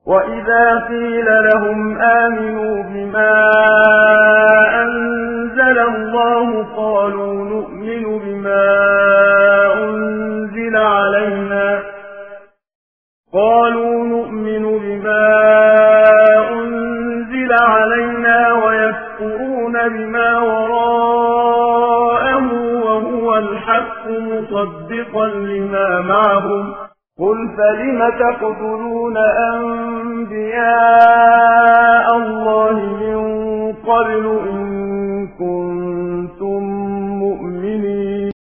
وإذا قيل لهم آمنوا بما أنزل الله قالوا نؤمن بما أنزل علينا ويكفرون بما وراءه وهو الحق مصدقا لما معهم قل فلم تقتلون أنبياء الله من قبل إن كنتم